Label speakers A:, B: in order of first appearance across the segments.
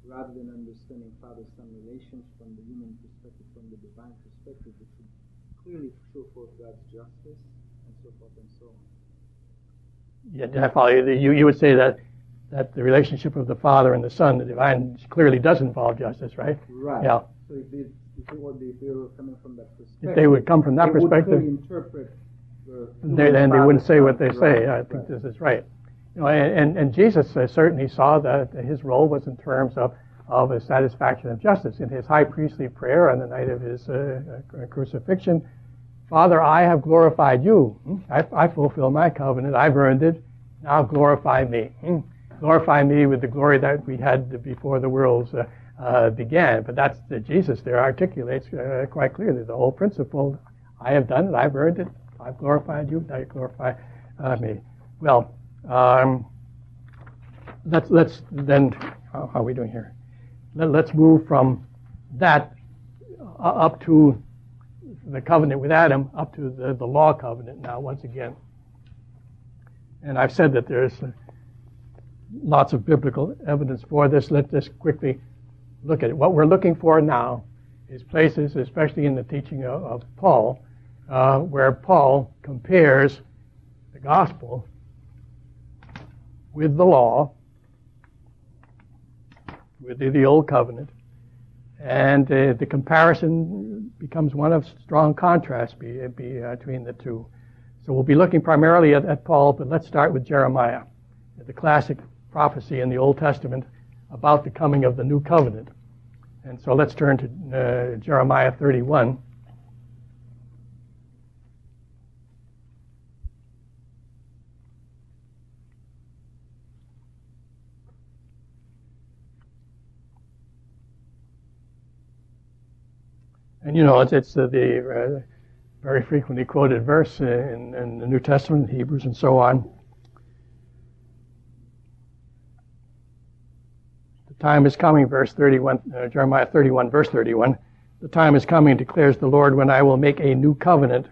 A: rather than understanding father-son relations from the human perspective, from the divine perspective, which would clearly show forth God's justice, and so forth and so on.
B: Yeah, did I follow you? You would say that the relationship of the Father and the Son, the divine, clearly does involve justice, right?
A: Right.
B: Yeah.
A: So if they were coming from that perspective,
B: if they would come from that perspective,
A: they would interpret
B: then they wouldn't say what they say. I think this is right. You know, and Jesus certainly saw that his role was in terms of a satisfaction of justice. In his high priestly prayer on the night of his crucifixion, Father, I have glorified you. I fulfill my covenant. I've earned it. Now glorify me. Glorify me with the glory that we had before the worlds began. But that's Jesus there articulates quite clearly the whole principle. I have done it. I've earned it. I've glorified you. Now you glorify me. Well, let's then. How are we doing here? Let's move from that up to the covenant with Adam, up to the law covenant now once again. And I've said that there's lots of biblical evidence for this. Let's just quickly look at it. What we're looking for now is places, especially in the teaching of Paul, where Paul compares the gospel with the law, with the old covenant, and the comparison becomes one of strong contrast between the two. So we'll be looking primarily at Paul, but let's start with Jeremiah, the classic prophecy in the Old Testament about the coming of the new covenant. And so let's turn to Jeremiah 31. And you know, it's the very frequently quoted verse in the New Testament, Hebrews and so on. The time is coming, verse 31, Jeremiah 31, verse 31. The time is coming, declares the Lord, when I will make a new covenant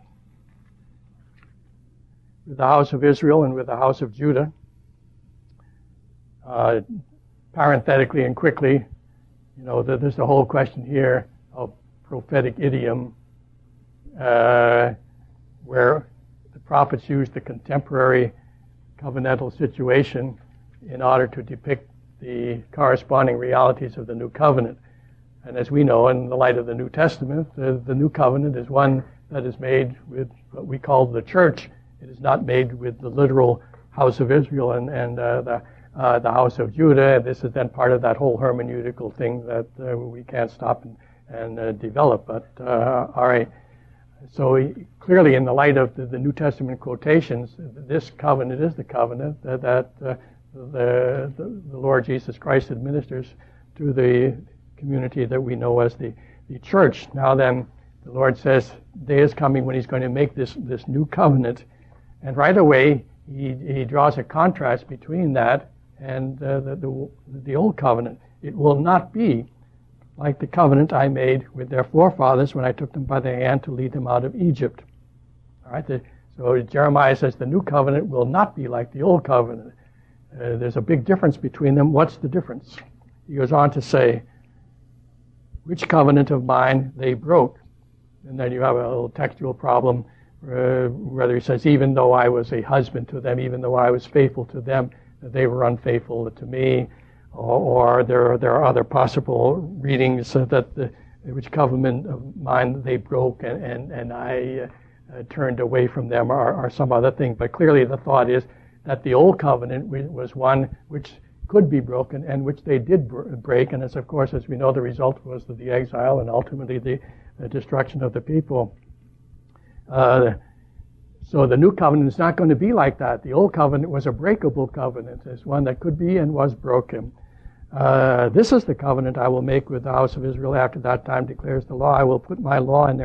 B: with the house of Israel and with the house of Judah. Parenthetically and quickly, you know, there's the whole question here of prophetic idiom, where the prophets use the contemporary covenantal situation in order to depict the corresponding realities of the new covenant. And as we know, in the light of the New Testament, the new covenant is one that is made with what we call the church. It is not made with the literal house of Israel and the house of Judah. This is then part of that whole hermeneutical thing that we can't stop and develop. But all right. So clearly, in the light of the New Testament quotations, this covenant is the covenant that the Lord Jesus Christ administers to the community that we know as the church. Now then, the Lord says, day is coming when he's going to make this new covenant. And right away, he draws a contrast between that and the old covenant. It will not be like the covenant I made with their forefathers when I took them by the hand to lead them out of Egypt. All right. So Jeremiah says the new covenant will not be like the old covenant. There's a big difference between them. What's the difference? He goes on to say, which covenant of mine they broke. And then you have a little textual problem, whether he says, even though I was a husband to them, even though I was faithful to them, they were unfaithful to me. Or there are other possible readings that which covenant of mine they broke and I turned away from them or some other thing. But clearly the thought is that the old covenant was one which could be broken and which they did break. And of course, as we know, the result was the exile and ultimately the destruction of the people. So the new covenant is not going to be like that. The old covenant was a breakable covenant. It's one that could be and was broken. This is the covenant I will make with the house of Israel after that time, declares the law. I will put my law in their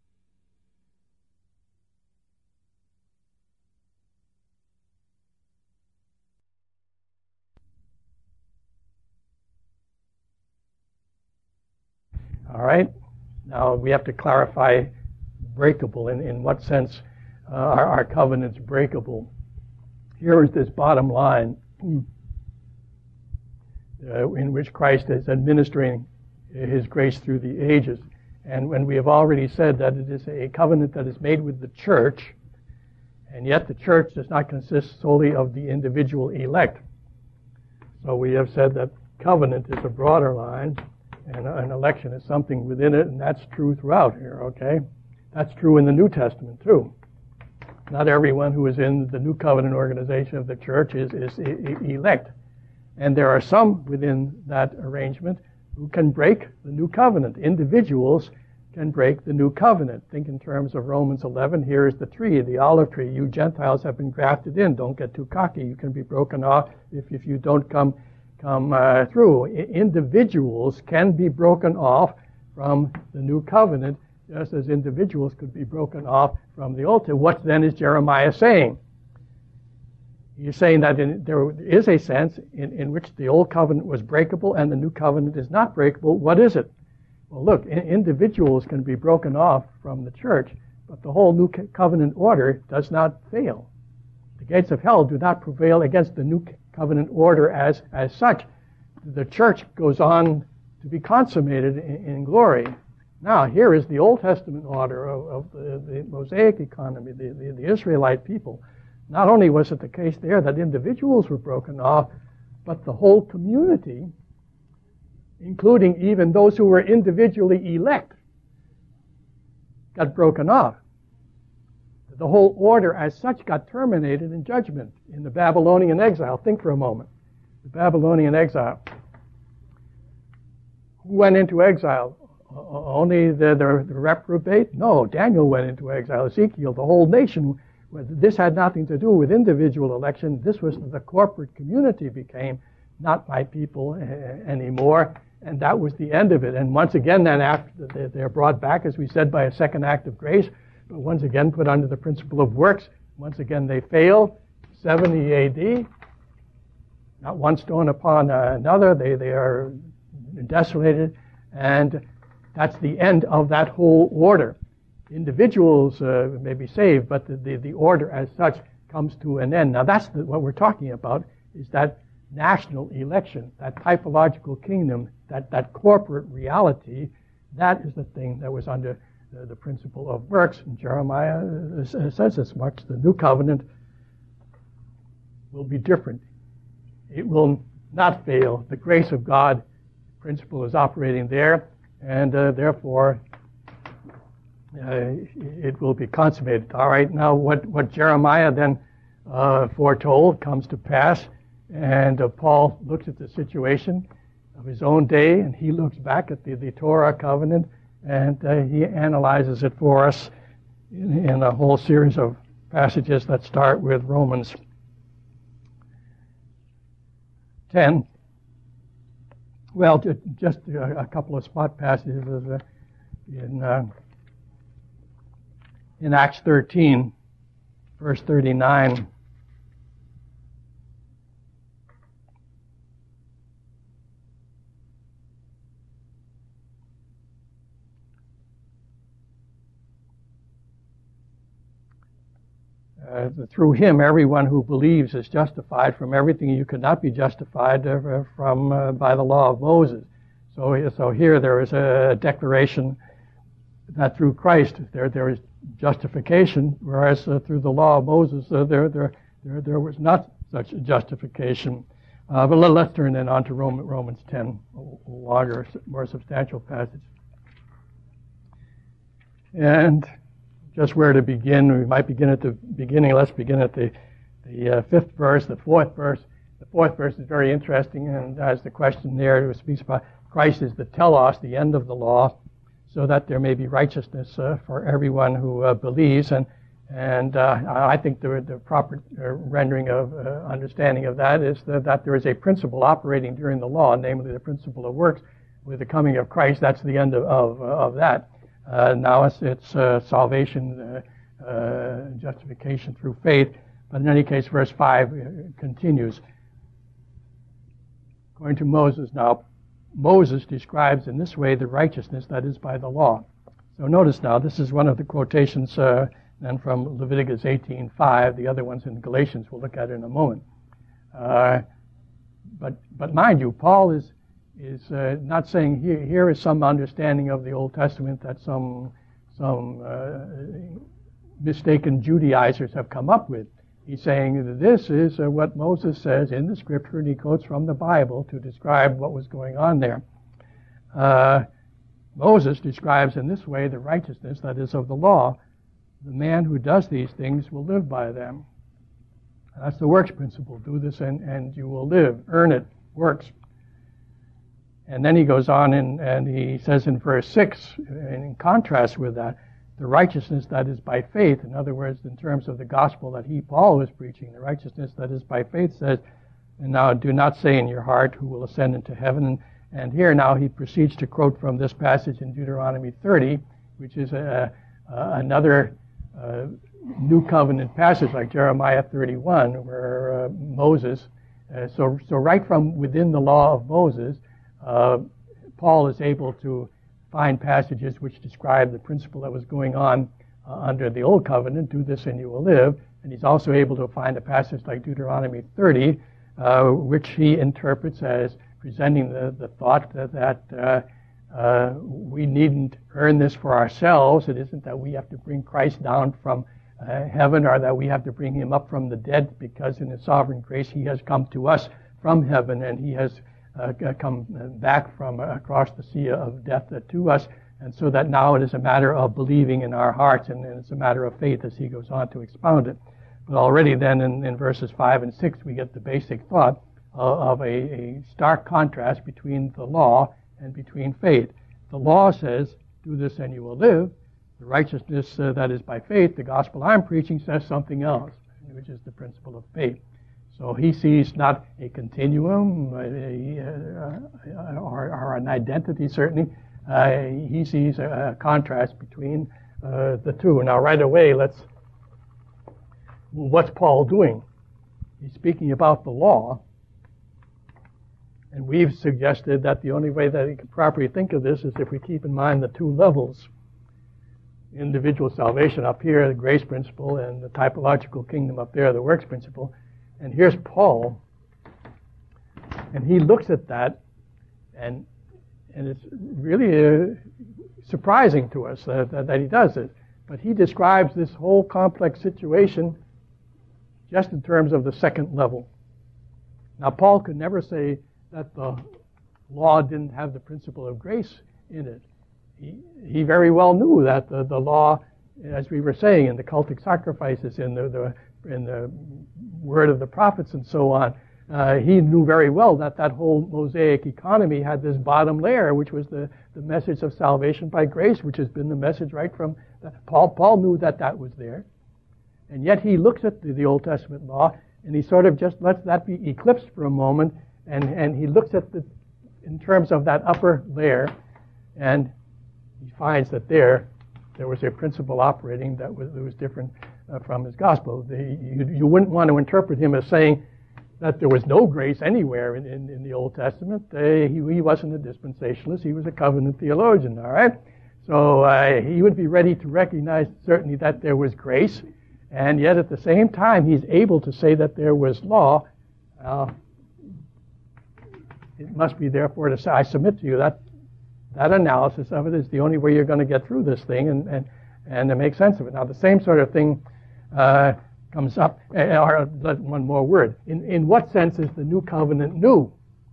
B: All right. Now we have to clarify breakable. In what sense are our covenants breakable? Here is this bottom line. in which Christ is administering his grace through the ages. And when we have already said that it is a covenant that is made with the church, and yet the church does not consist solely of the individual elect. So we have said that covenant is a broader line, and an election is something within it, and that's true throughout here, okay? That's true in the New Testament, too. Not everyone who is in the New Covenant organization of the church is elect. And there are some within that arrangement who can break the New Covenant. Individuals can break the New Covenant. Think in terms of Romans 11. Here is the tree, the olive tree. You Gentiles have been grafted in. Don't get too cocky. You can be broken off if you don't come through. Individuals can be broken off from the New Covenant, just as individuals could be broken off from the Old. What then is Jeremiah saying? He's saying that there is a sense in which the Old Covenant was breakable and the New Covenant is not breakable. What is it? Well, look, individuals can be broken off from the church, but the whole New Covenant order does not fail. The gates of hell do not prevail against the New Covenant order as such. The church goes on to be consummated in glory. Now, here is the Old Testament order of the Mosaic economy, the Israelite people. Not only was it the case there that individuals were broken off, but the whole community, including even those who were individually elect, got broken off. The whole order as such got terminated in judgment in the Babylonian exile. Think for a moment. The Babylonian exile. Who went into exile? Only the reprobate? No, Daniel went into exile. Ezekiel, the whole nation. This had nothing to do with individual election. This was the corporate community became not my people anymore, and that was the end of it. And once again, then after they're brought back, as we said, by a second act of grace, but once again put under the principle of works. Once again, they fail. 70 A.D. Not one stone upon another. They are desolated, and that's the end of that whole order. Individuals may be saved, but the order as such comes to an end. Now that's what we're talking about, is that national election, that typological kingdom, that corporate reality. That is the thing that was under the principle of works. And Jeremiah says as much. The new covenant will be different. It will not fail. The grace of God principle is operating there, and therefore it will be consummated. All right, now what Jeremiah then foretold comes to pass, and Paul looks at the situation of his own day, and he looks back at the Torah covenant, and he analyzes it for us in a whole series of passages that start with Romans 10. Well, just a couple of spot passages in Acts 13, verse 39. Through him, everyone who believes is justified from everything you could not be justified from by the law of Moses. So here there is a declaration that through Christ there is justification, whereas through the law of Moses there was not such a justification. But let's turn then on to Romans 10, a longer, more substantial passage. And just where to begin. We might begin at the beginning. Let's begin at the fifth verse, the fourth verse. The fourth verse is very interesting, and as the question there, it speaks about Christ is the telos, the end of the law, so that there may be righteousness for everyone who believes. And I think the proper rendering of understanding of that is that there is a principle operating during the law, namely the principle of works. With the coming of Christ, that's the end of that. Now it's salvation, justification through faith. But in any case, verse 5 continues. According to Moses, now, Moses describes in this way the righteousness that is by the law. So notice now, this is one of the quotations then from Leviticus 18:5. The other one's in Galatians. We'll look at it in a moment. but mind you, Paul is not saying here is some understanding of the Old Testament that some mistaken Judaizers have come up with. He's saying that this is what Moses says in the Scripture, and he quotes from the Bible to describe what was going on there. Moses describes in this way the righteousness that is of the law. The man who does these things will live by them. That's the works principle. Do this and you will live. Earn it. Works. And then he goes on and he says in verse 6, in contrast with that, the righteousness that is by faith, in other words, in terms of the gospel that Paul, was preaching, the righteousness that is by faith says, and now do not say in your heart who will ascend into heaven. And here now he proceeds to quote from this passage in Deuteronomy 30, which is another New Covenant passage like Jeremiah 31, where Moses, so right from within the law of Moses, Paul is able to find passages which describe the principle that was going on under the Old Covenant, do this and you will live. And he's also able to find a passage like Deuteronomy 30, which he interprets as presenting the thought that we needn't earn this for ourselves. It isn't that we have to bring Christ down from heaven or that we have to bring him up from the dead, because in his sovereign grace he has come to us from heaven and he has come back from across the sea of death to us, and so that now it is a matter of believing in our hearts, and it's a matter of faith as he goes on to expound it. But already then in verses 5 and 6 we get the basic thought of a stark contrast between the law and between faith. The law says, do this and you will live. The righteousness that is by faith, the gospel I'm preaching, says something else, which is the principle of faith. So he sees not a continuum or an identity, certainly. He sees a contrast between the two. Now, right away, what's Paul doing? He's speaking about the law. And we've suggested that the only way that he can properly think of this is if we keep in mind the two levels. Individual salvation up here, the grace principle, and the typological kingdom up there, the works principle. And here's Paul, and he looks at that, and it's really surprising to us that he does it. But he describes this whole complex situation just in terms of the second level. Now, Paul could never say that the law didn't have the principle of grace in it. He very well knew that the law, as we were saying, in the cultic sacrifices, in the word of the prophets and so on, he knew very well that whole Mosaic economy had this bottom layer, which was the message of salvation by grace, which has been the message right from Paul knew that was there. And yet he looks at the Old Testament law and he sort of just lets that be eclipsed for a moment, and he looks at in terms of that upper layer, and he finds that there was a principle operating that was different from his gospel. You wouldn't want to interpret him as saying that there was no grace anywhere in the Old Testament. He wasn't a dispensationalist. He was a covenant theologian, all right? So he would be ready to recognize certainly that there was grace, and yet at the same time he's able to say that there was law. It must be therefore to say, I submit to you that analysis of it is the only way you're going to get through this thing and to make sense of it. Now, the same sort of thing comes up, or one more word. In what sense is the new covenant new?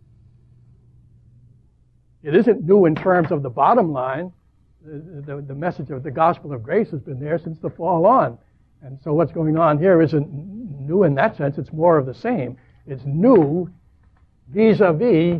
B: It isn't new in terms of the bottom line. The message of the gospel of grace has been there since the fall on. And so what's going on here isn't new in that sense. It's more of the same. It's new vis-a-vis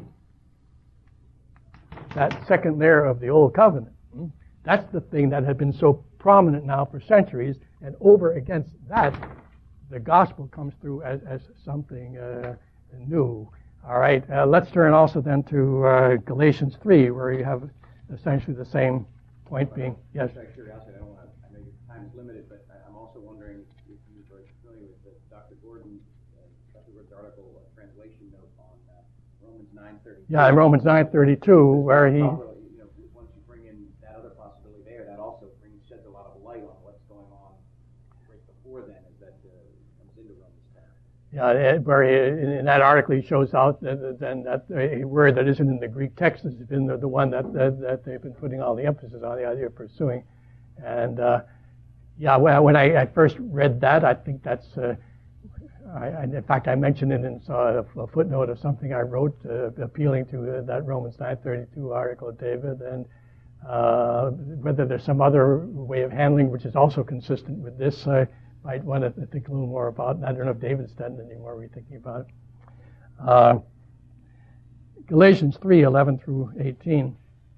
B: that second layer of the Old Covenant. That's the thing that had been so prominent now for centuries, and over against that, the gospel comes through as something new. All right, let's turn also then to Galatians 3, where you have essentially the same point being, yes?
C: Out of curiosity, I know your time is limited, but I'm also wondering if you are familiar with Dr. Gordon's article, translation note on Romans 9:32.
B: Yeah, in Romans 9:32, where he...
C: once you bring in that other possibility there, that also sheds a lot of light on what's going on right before then, as that comes into Romans 10.
B: Yeah, where in that article he shows out that a word that isn't in the Greek text has been the one that they've been putting all the emphasis on, the idea of pursuing. And when I first read that, I think that's, in fact, I mentioned it in a footnote of something I wrote appealing to that Romans 9:32 article of David, and whether there's some other way of handling which is also consistent with this. Might want to think a little more about it. I don't know if David's done any more rethinking about it. Galatians 3:11 through 18.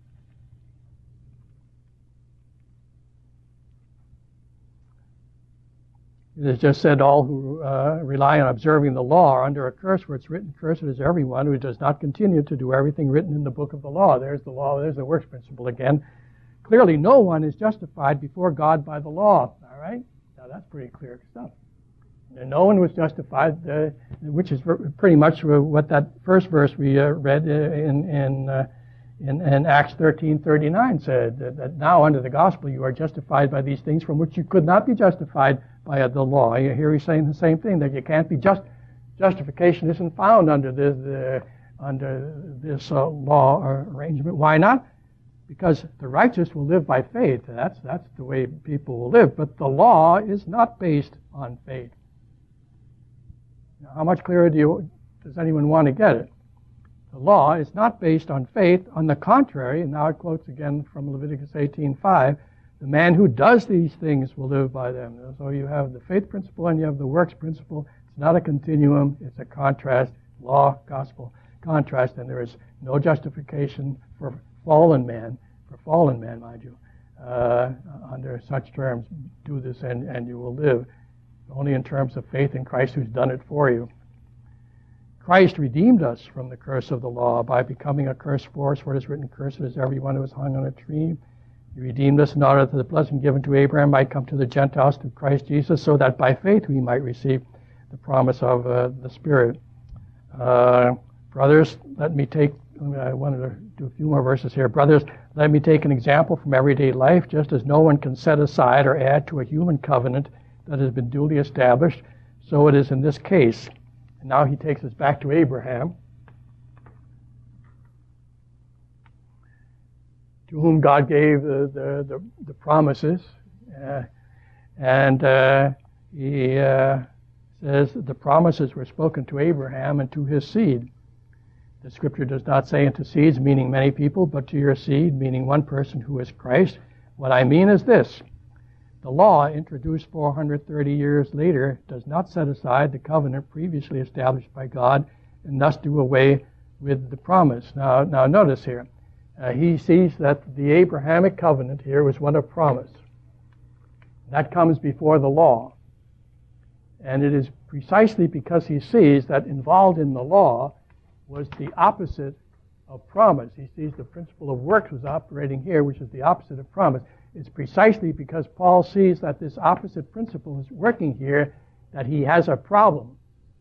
B: It is just said, all who rely on observing the law are under a curse, where it's written, cursed is everyone who does not continue to do everything written in the book of the law. There's the law, there's the works principle again. Clearly, no one is justified before God by the law. All right? Now, that's pretty clear stuff. And no one was justified, which is pretty much what that first verse we read in Acts 13:39 said, that now under the gospel you are justified by these things from which you could not be justified by the law. Here he's saying the same thing, that you can't be justification isn't found under this law arrangement. Why not? Because the righteous will live by faith. That's the way people will live. But the law is not based on faith. Now, how much clearer does anyone want to get it? The law is not based on faith. On the contrary, and now it quotes again from Leviticus 18:5, the man who does these things will live by them. So you have the faith principle and you have the works principle. It's not a continuum. It's a contrast, law, gospel, contrast, and there is no justification for fallen man, mind you, under such terms. Do this and you will live. Only in terms of faith in Christ who's done it for you. Christ redeemed us from the curse of the law by becoming a curse for us, for it is written, cursed is everyone who is hung on a tree. He redeemed us in order that the blessing given to Abraham might come to the Gentiles through Christ Jesus, so that by faith we might receive the promise of the Spirit. Brothers, I wanted to do a few more verses here. Brothers, let me take an example from everyday life. Just as no one can set aside or add to a human covenant that has been duly established, so it is in this case. And now he takes us back to Abraham, to whom God gave the promises. He says the promises were spoken to Abraham and to his seed. The scripture does not say into seeds, meaning many people, but to your seed, meaning one person who is Christ. What I mean is this. The law, introduced 430 years later, does not set aside the covenant previously established by God and thus do away with the promise. Now notice here. He sees that the Abrahamic covenant here was one of promise. That comes before the law. And it is precisely because he sees that involved in the law was the opposite of promise. He sees the principle of works was operating here, which is the opposite of promise. It's precisely because Paul sees that this opposite principle is working here that he has a problem.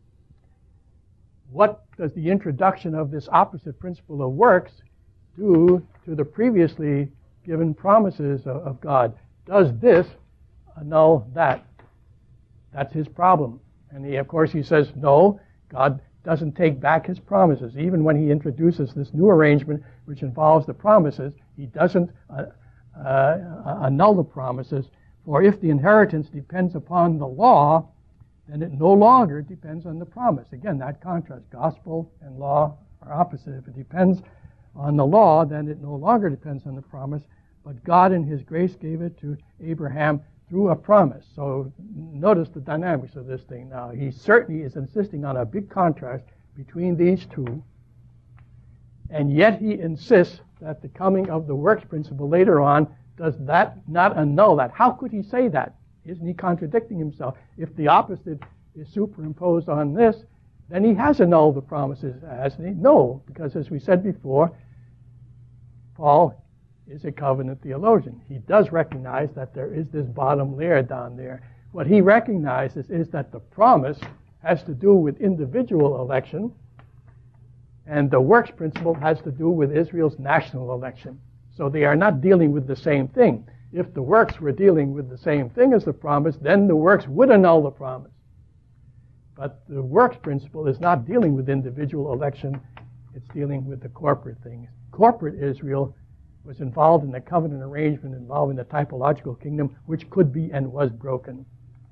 B: What does the introduction of this opposite principle of works do to the previously given promises of God? Does this annul that? That's his problem. And of course he says, no, God doesn't take back his promises. Even when he introduces this new arrangement which involves the promises, he doesn't annul the promises. For if the inheritance depends upon the law, then it no longer depends on the promise. Again, that contrast. Gospel and law are opposite. If it depends on the law, then it no longer depends on the promise. But God in his grace gave it to Abraham through a promise. So notice the dynamics of this thing now. He certainly is insisting on a big contrast between these two, and yet he insists that the coming of the works principle later on does that not annul that. How could he say that? Isn't he contradicting himself? If the opposite is superimposed on this, then he has annulled the promises, hasn't he? No, because as we said before, Paul is a covenant theologian. He does recognize that there is this bottom layer down there. What he recognizes is that the promise has to do with individual election, and the works principle has to do with Israel's national election. So they are not dealing with the same thing. If the works were dealing with the same thing as the promise, then the works would annul the promise. But the works principle is not dealing with individual election. It's dealing with the corporate things. Corporate Israel was involved in a covenant arrangement involving the typological kingdom, which could be and was broken.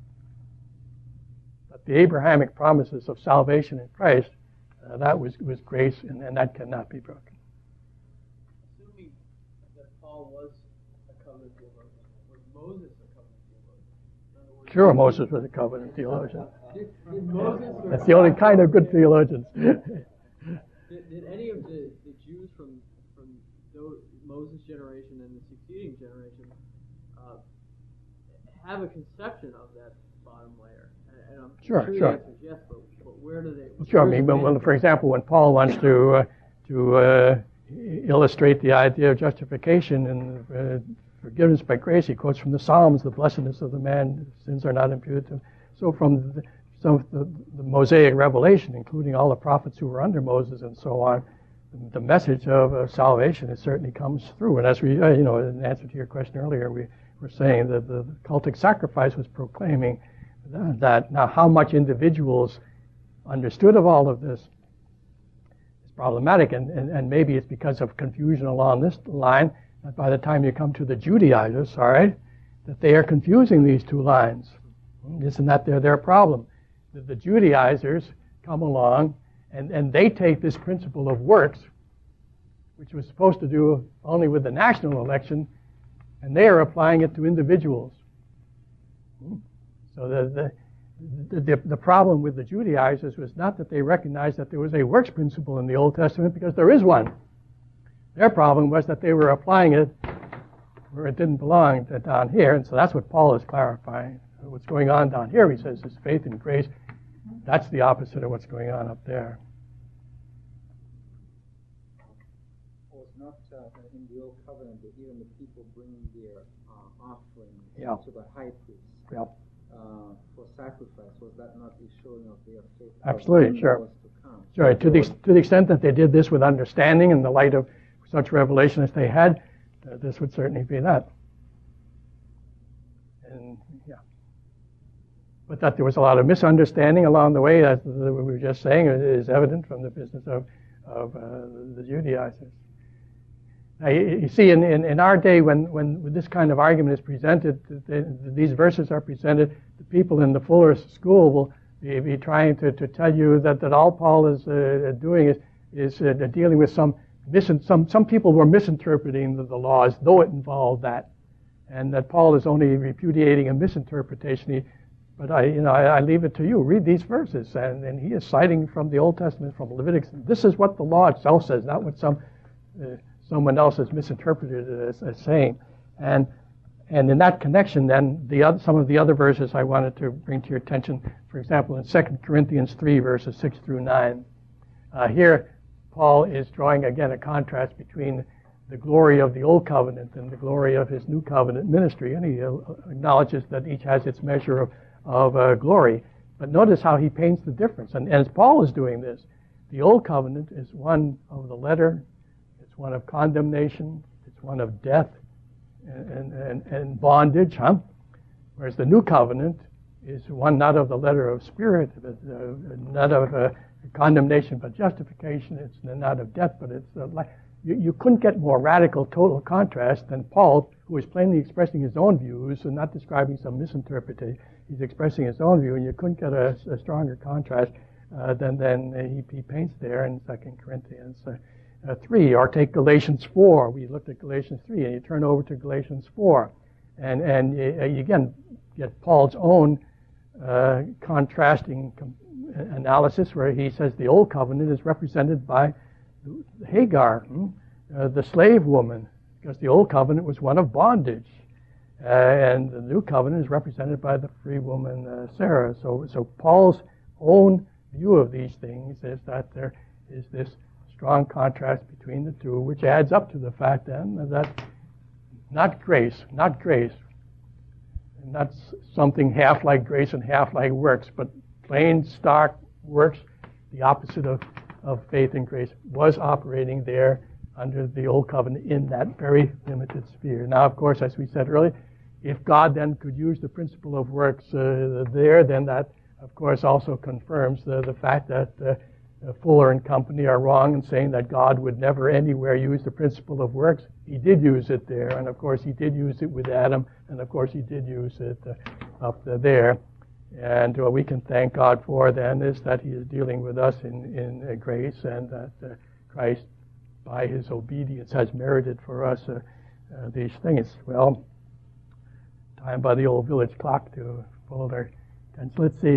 B: But the Abrahamic promises of salvation in Christ, that was grace, and that cannot be broken.
D: Assuming that Paul was a covenant theologian, was Moses a covenant theologian?
B: Sure, Moses was a covenant theologian.
D: Did Moses
B: That's the only kind of good theologians.
D: Did any of the Jews from Moses' generation and the succeeding generation have a conception of that bottom layer? And I'm
B: Sure.
D: the answer is yes, but where do they?
B: Sure. I mean, well, for example, when Paul wants to illustrate the idea of justification and forgiveness by grace, he quotes from the Psalms, "The blessedness of the man, sins are not imputed to him." So from the Mosaic revelation, including all the prophets who were under Moses and so on, the message of salvation, it certainly comes through. And as we, in answer to your question earlier, we were saying that the cultic sacrifice was proclaiming that now how much individuals understood of all of this is problematic, and maybe it's because of confusion along this line that by the time you come to the Judaizers, all right, that they are confusing these two lines. Isn't that their problem? The Judaizers come along and they take this principle of works, which was supposed to do only with the national election, and they are applying it to individuals. So the problem with the Judaizers was not that they recognized that there was a works principle in the Old Testament, because there is one. Their problem was that they were applying it where it didn't belong down here, and so that's what Paul is clarifying. What's going on down here, he says, is faith and grace. That's the opposite of what's going on up there.
A: Was not in the Old Covenant that even the people bringing their offering to the high priest for sacrifice, was that not a showing of their faith?
B: Absolutely, sure. Sure. To the extent that they did this with understanding in the light of such revelation as they had, this would certainly be that. And but that there was a lot of misunderstanding along the way, as we were just saying, is evident from the business of the Judaizers. Now, you see, in our day, when this kind of argument is presented, these verses are presented, the people in the Fuller School will be trying to tell you that all Paul is doing is dealing with some people were misinterpreting the law as though it involved that, and that Paul is only repudiating a misinterpretation. But I leave it to you. Read these verses, and he is citing from the Old Testament, from Leviticus. This is what the law itself says, not what someone else has misinterpreted it as saying. And in that connection, then some of the other verses I wanted to bring to your attention. For example, in 2 Corinthians 3, verses 6 through 9, here Paul is drawing again a contrast between the glory of the Old Covenant and the glory of his New Covenant ministry, and he acknowledges that each has its measure of glory. But notice how he paints the difference. And as Paul is doing this, the Old Covenant is one of the letter, it's one of condemnation, it's one of death and bondage, whereas the New Covenant is one not of the letter of spirit, but not of condemnation but justification. It's not of death, but it's you couldn't get more radical total contrast than Paul, who is plainly expressing his own views and not describing some misinterpretation. He's expressing his own view, and you couldn't get a stronger contrast than he paints there in 2 Corinthians 3. Or take Galatians 4. We looked at Galatians 3, and you turn over to Galatians 4. And you again get Paul's own contrasting analysis, where he says the Old Covenant is represented by Hagar, the slave woman, because the Old Covenant was one of bondage. And the New Covenant is represented by the free woman Sarah. So Paul's own view of these things is that there is this strong contrast between the two, which adds up to the fact then that not grace, and not something half like grace and half like works, but plain stark works, the opposite of faith and grace, was operating there under the Old Covenant in that very limited sphere. Now, of course, as we said earlier, if God then could use the principle of works there, then that of course, also confirms the fact that Fuller and company are wrong in saying that God would never anywhere use the principle of works. He did use it there, and of course he did use it with Adam, and of course he did use it up there. And what we can thank God for then is that he is dealing with us in grace, and that Christ, by his obedience, has merited for us these things. Well, time by the old village clock to fold our tents. Let's see,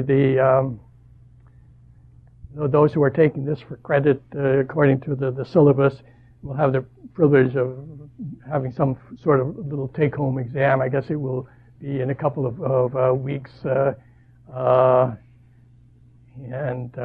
B: those who are taking this for credit, according to the syllabus, will have the privilege of having some sort of little take-home exam. I guess it will be in a couple of weeks, and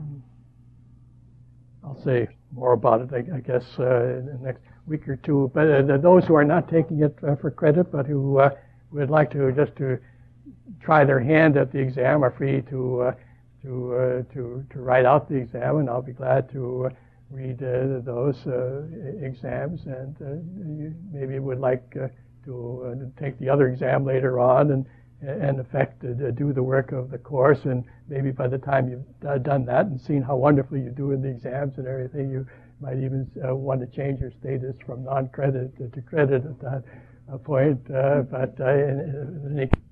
B: I'll say more about it, I guess, in the next week or two. But those who are not taking it for credit, but who would like to just to try their hand at the exam, are free to write out the exam, and I'll be glad to read those exams. And you maybe would like to take the other exam later on, and in effect do the work of the course. And maybe by the time you've done that and seen how wonderfully you do in the exams and everything, you might even want to change your status from non-credit to credit at that point. But in any